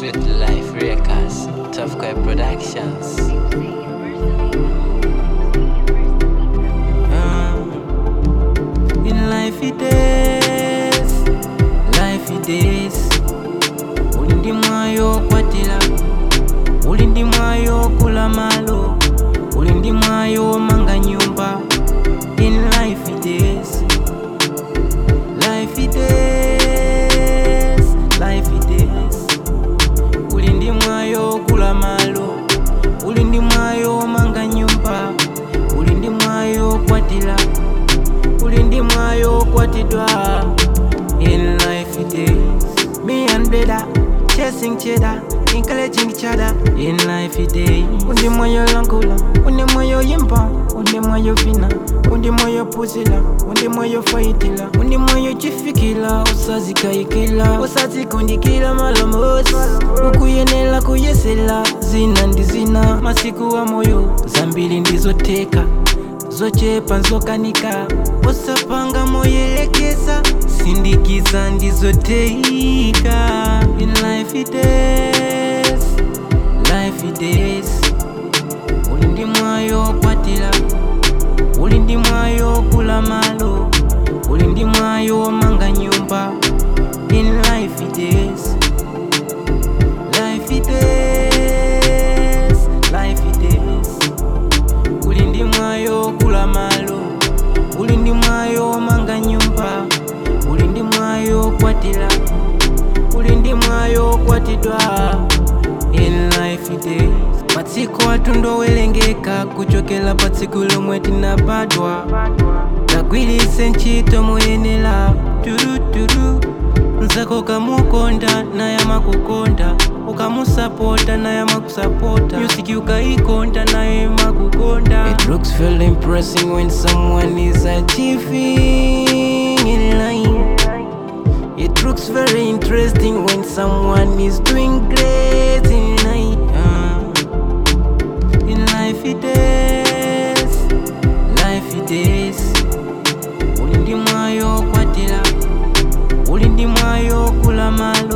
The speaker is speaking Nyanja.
Sweet Life Records, Tough Guy Productions. In life it is. Ulindi mwayo kwatila, ulindi mwayo kula malo, ulindi mwayo manga nyumba. In life it is. Life it is. Life it is. Ulindi mwayo kula malo, ulindi mwayo manga nyumba, ulindi mwayo kwatila, ulindi mwayo kwatidwa. In life it is. Me and brother chasing cheddar, encouraging each other. In life it is. Undi mwayo lankula, undi mwayo yimpa, undi mwayo fina, undi mwayo puzila, undi mwayo faitila, undi mwayo chifikila, usazikayikila, usazikundikila malamosi, ukuyenela kuyesela, zina ndi zina, masiku wa moyo, zambili ndizoteka, zochepa nzokanika, osapanga moyelekeza, sindikiza ndizoteika. In life it is. Life it is. Ulindi mwayo kwatila, ulindi mwayo kula malo, ulindi mwayo manga nyumba. In life it is. Life it is. Life it is. Ulindi mwayo kula malo, ulindi mwayo manga nyumba, ulindi mwayo kwatila, ulindi mwayo kwatidwa. In life it is. Matsiko atundo welengeka, kuchokela patsiku lomwe tinabadwa, tagwirise ntchito muyenela. Turuturu nzako kamukonda naye amakukonda, ukamusapota naye amakusapota, music ukaikonda naye makukonda. It looks very impressive when someone is achieving in life. It looks very interesting when someone is doing great in life. In life it is. Life it is. Ulindi mwayo kwatila, ulindi mwayo kula malo,